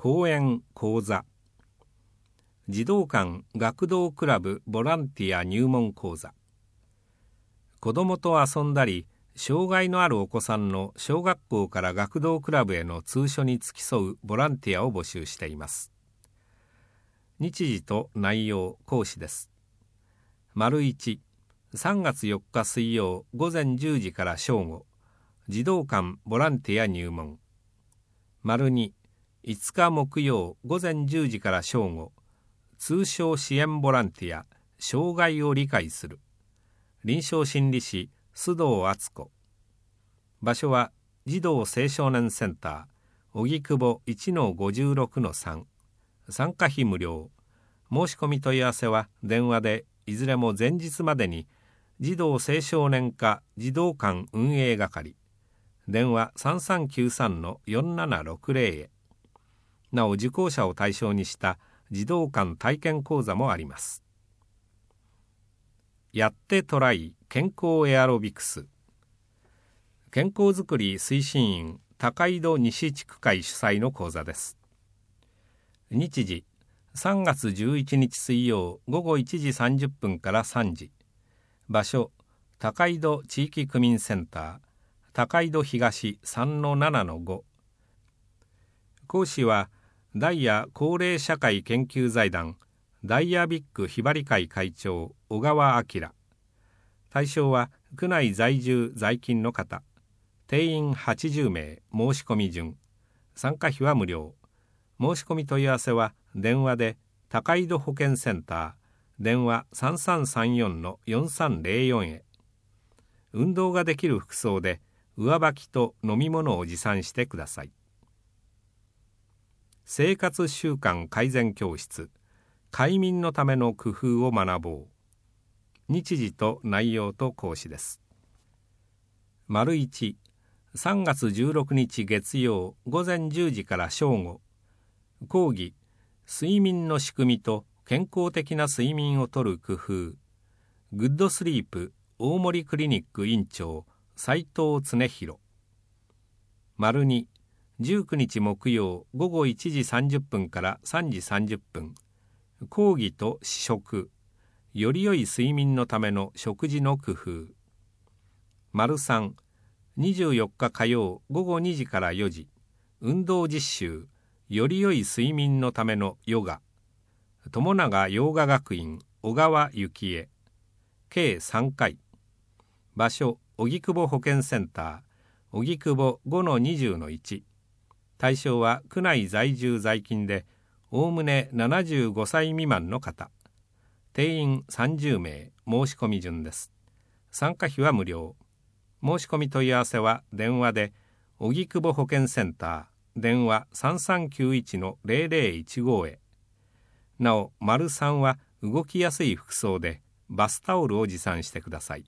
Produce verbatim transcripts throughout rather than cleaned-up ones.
講演講座、児童館学童クラブボランティア入門講座、子どもと遊んだり障害のあるお子さんの小学校から学童クラブへの通所に付き添うボランティアを募集しています。日時と内容、講師です。丸いち、さんがつよっか水曜午前じゅうじから正午、児童館ボランティア入門。丸に、いつか木曜午前じゅうじから正午、通称支援ボランティア、障害を理解する。臨床心理士、須藤敦子。場所は児童青少年センター、荻窪 いちのごじゅうろくのさん。参加費無料。申し込み問い合わせは電話でいずれも前日までに児童青少年課児童館運営係、電話 さんさんきゅうさんのよんななろくぜろ へ。なお受講者を対象にした児童館体験講座もあります。やってトライ健康エアロビクス。健康づくり推進員高井戸西地区会主催の講座です。日時、さんがつじゅういちにち水曜午後いちじさんじゅっぷんからさんじ。場所、高井戸地域区民センター、高井戸東 さんのななのご。講師はダイヤ高齢社会研究財団ダイヤビッグひばり会会長小川明。対象は区内在住在勤の方。定員はちじゅうめい、申し込み順。参加費は無料。申し込み問い合わせは電話で高井戸保健センター、電話 さんさんさんよんのよんさんぜろよん へ。運動ができる服装で上履きと飲み物を持参してください。生活習慣改善教室、快眠のための工夫を学ぼう。日時と内容と講師です。丸いち、さんがつじゅうろくにち月曜午前じゅうじから正午、講義、睡眠の仕組みと健康的な睡眠をとる工夫、グッドスリープ大森クリニック院長斉藤恒弘。丸に、じゅうくにち木曜午後いちじさんじゅっぷんからさんじさんじゅっぷん、講義と試食、より良い睡眠のための食事の工夫。丸さん、にじゅうよっか火曜午後にじからよじ、運動実習、より良い睡眠のためのヨガ。友永洋画学院小川幸恵。計さんかい。場所、荻窪保健センター、荻窪 ごのにじゅうのいち。対象は区内在住在勤でおおむねななじゅうごさい未満の方。定員さんじゅうめい、申し込み順です。参加費は無料。申し込み問い合わせは電話で荻窪保健センター、電話 さんさんきゅういちのぜろぜろいちご へ。なお、丸さんは動きやすい服装でバスタオルを持参してください。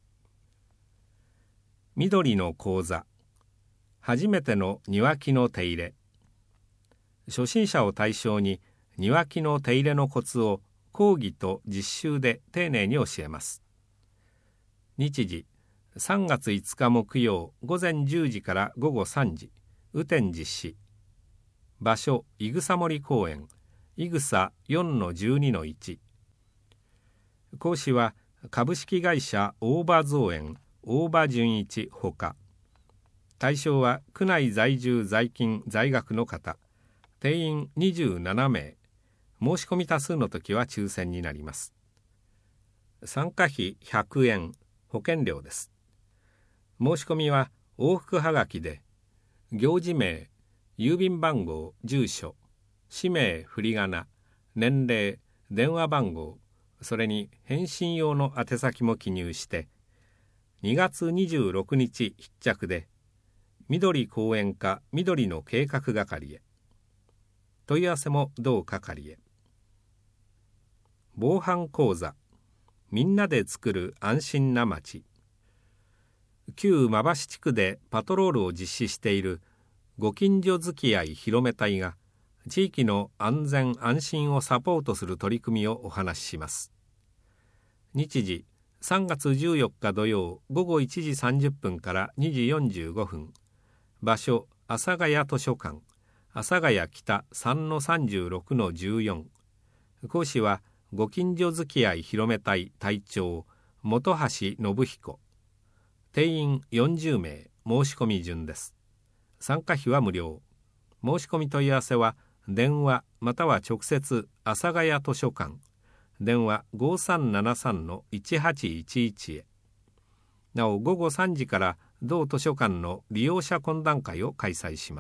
緑の講座、初めての庭木の手入れ。初心者を対象に庭木の手入れのコツを講義と実習で丁寧に教えます。日時、さんがついつか木曜午前じゅうじからごごさんじ、雨天実施。場所、いぐさ森公園、いぐさ よんのじゅうにのいち。講師は株式会社大場造園大場純一ほか。対象は区内在住在勤在学の方。定員にじゅうななめい。申し込み多数の時は抽選になります。参加費ひゃくえん、保険料です。申し込みは往復はがきで、行事名、郵便番号、住所、氏名、振り仮名、年齢、電話番号、それに返信用の宛先も記入して、にがつにじゅうろくにち必着で、緑公園課緑の計画係へ。問い合わせも同係へ。防犯講座、みんなで作る安心な街。旧馬橋地区でパトロールを実施しているご近所づきあい広め隊が地域の安全安心をサポートする取り組みをお話しします。日時、さんがつじゅうよっか土曜午後いちじさんじゅっぷんからにじよんじゅうごふん。場所、阿佐ヶ谷図書館、阿阿佐ヶ谷北 さんのさんじゅうろくのじゅうよん。講師はご近所付き合い広め隊隊長本橋信彦。定員よんじゅうめい、申し込み順です。参加費は無料。申し込み問い合わせは電話または直接阿佐ヶ谷図書館、電話 ごさんななさんのいちはちいちいち へ。なおごごさんじから同図書館の利用者懇談会を開催します。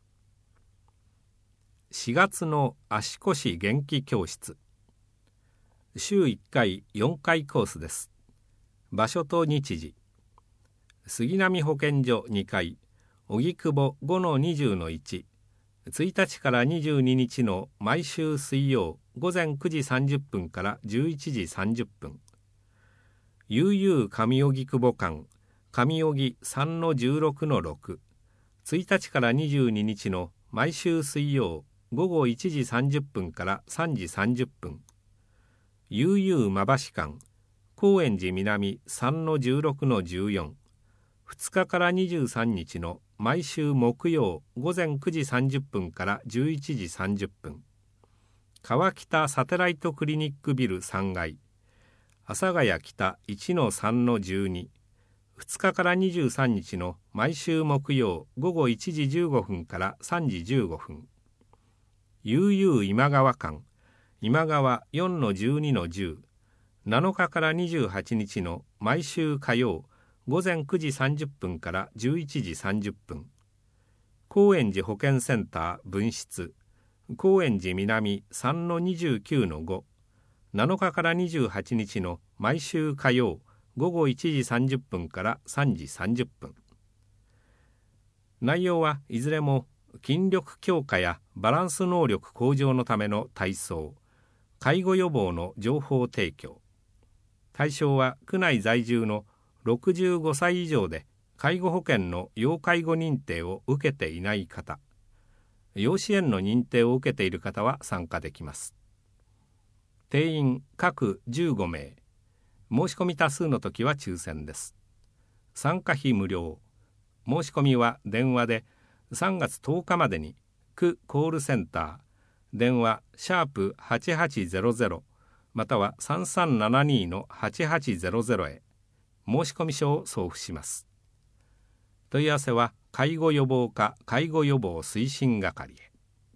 しがつの足腰元気教室。週いっかいよんかいコースです。場所と日時。杉並保健所にかい、荻窪 ごのにじゅうのいち、ついたちからにじゅうににちの毎週水曜ごぜんくじさんじゅっぷんからじゅういちじさんじゅっぷん。悠々上荻窪間、上荻 さんのじゅうろくのろく、ついたちからにじゅうににちの毎週水曜ごごいちじさんじゅっぷんからさんじさんじゅっぷん。悠々馬橋間、高円寺南 さんのじゅうろくのじゅうよん、ふつかからにじゅうさんにちの毎週木曜ごぜんくじさんじゅっぷんからじゅういちじさんじゅっぷん。川北サテライトクリニックビルさんがい、阿佐ヶ谷北 いちのさんのじゅうに、ふつかからにじゅうさんにちの毎週木曜ごごいちじじゅうごふんからさんじじゅうごふん。悠々今川間、今川 よんのじゅうにのじゅう、なのかからにじゅうはちにちの毎週火曜ごぜんくじさんじゅっぷんからじゅういちじさんじゅっぷん。高円寺保健センター分室、高円寺南 さんのにじゅうきゅうのご、なのかからにじゅうはちにちの毎週火曜ごごいちじさんじゅっぷんからさんじさんじゅっぷん。内容はいずれも筋力強化やバランス能力向上のための体操、介護予防の情報提供。対象は区内在住のろくじゅうごさい以上で介護保険の要介護認定を受けていない方、要支援の認定を受けている方は参加できます。定員各じゅうごめい、申し込み多数の時は抽選です。参加費無料。申し込みは電話でさんがつとおかまでに区コールセンター、電話シャープはちはちゼロゼロまたはさんさんななにのはちはちゼロゼロへ申し込み書を送付します。問い合わせは介護予防課介護予防推進係へ。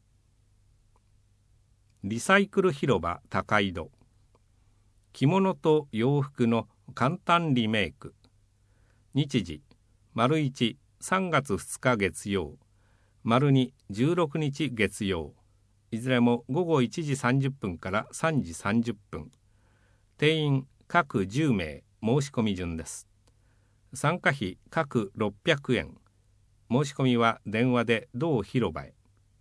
リサイクル広場高井戸。着物と洋服の簡単リメイク。日時丸いち、さんがつふつか月曜、丸に、じゅうろくにち月曜、いずれもごごいちじさんじゅっぷんからさんじさんじゅっぷん。定員各じゅうめい、申し込み順です。参加費各ろっぴゃくえん。申し込みは電話で同広場へ。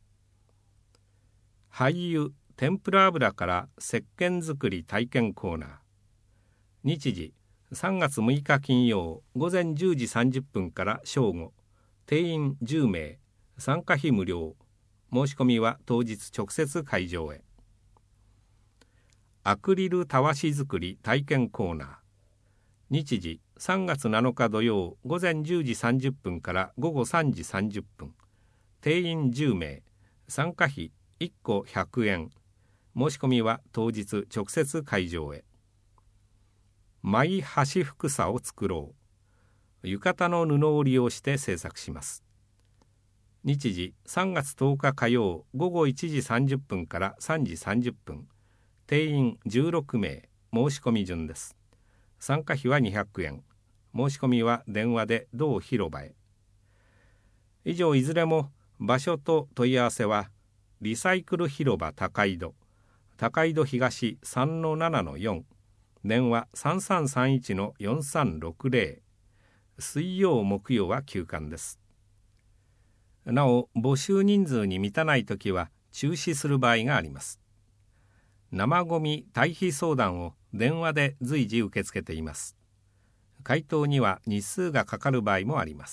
廃油天ぷら油から石鹸作り体験コーナー。日時さんがつむいか金曜ごぜんじゅうじさんじゅっぷんから正午。定員じゅうめい、参加費無料。申し込みは当日直接会場へ。アクリルたわし作り体験コーナー。日時さんがつなのか土曜ごぜんじゅうじさんじゅっぷんからごごさんじさんじゅっぷん。定員じゅうめい、参加費いっこひゃくえん。申し込みは当日直接会場へ。マイ箸ふくさを作ろう。浴衣の布を利用して制作します。日時さんがつとおか火曜ごごいちじさんじゅっぷんからさんじさんじゅっぷん。定員じゅうろくめい、申し込み順です。参加費はにひゃくえん。申し込みは電話で同広場へ。以上いずれも場所と問い合わせはリサイクル広場高井戸、高井戸東 さんのななのよん、電話さんさんさんいちのよんさんろくぜろ。水曜木曜は休館です。なお募集人数に満たないときは中止する場合があります。生ごみ退避相談を電話で随時受け付けています。回答には日数がかかる場合もあります。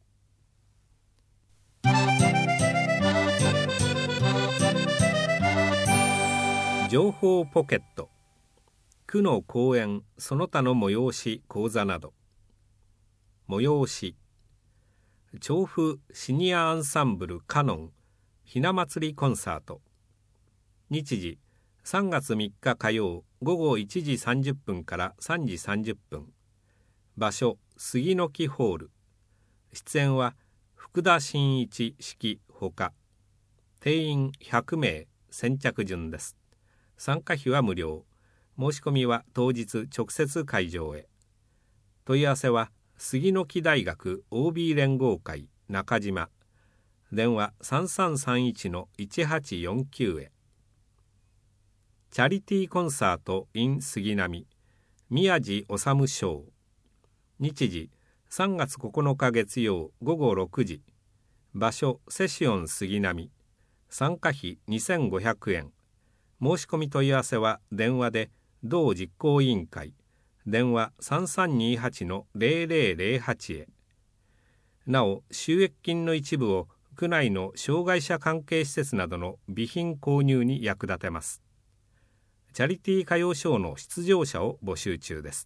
情報ポケット。区の講演その他の催し講座など。催し調布シニアアンサンブルカノンひな祭りコンサート。日時さんがつみっか火曜午後いちじさんじゅっぷんからさんじさんじゅっぷん。場所杉の木ホール。出演は福田真一式ほか。定員ひゃくめい、先着順です。参加費は無料。申し込みは当日直接会場へ。問い合わせは杉の木大学 オービー 連合会中島。電話 さんさんさんいちのいちはちよんきゅう へ。チャリティーコンサート in 杉並宮地治賞。日時さんがつここのか月曜午後ろくじ。場所セシオン杉並。参加費にせんごひゃくえん。申し込み問い合わせは電話で同実行委員会電話 さんさんにはちのゼロゼロゼロはち へ。なお収益金の一部を区内の障害者関係施設などの備品購入に役立てます。チャリティー歌謡ショーの出場者を募集中です。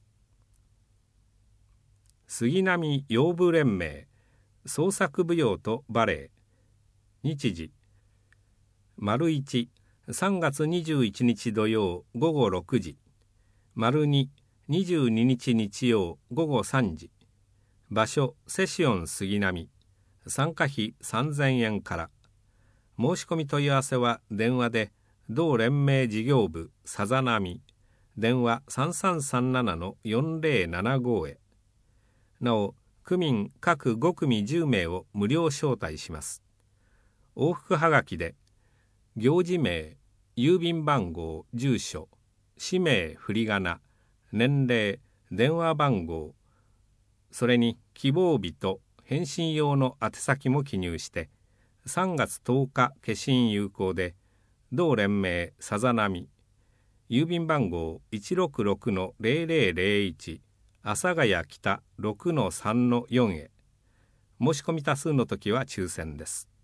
杉並養舞連盟創作舞踊とバレエ。日時丸いち、さんがつにじゅういちにち土曜午後ろくじ。丸に、にじゅうににち日曜午後さんじ。場所セシオン杉並。参加費さんぜんえんから。申し込み問い合わせは電話で同連盟事業部さざ波電話 さんさんさんななのよんぜろななご へ。なお区民各ごくみじゅうめいを無料招待します。往復はがきで行事名、郵便番号、住所、氏名、振り仮名、年齢、電話番号、それに希望日と返信用の宛先も記入してさんがつとおか消印有効で同連盟さざ波郵便番号 いちろくろくのゼロゼロゼロいち 阿佐ヶ谷北 ろくのさんのよん へ。申し込み多数の時は抽選です。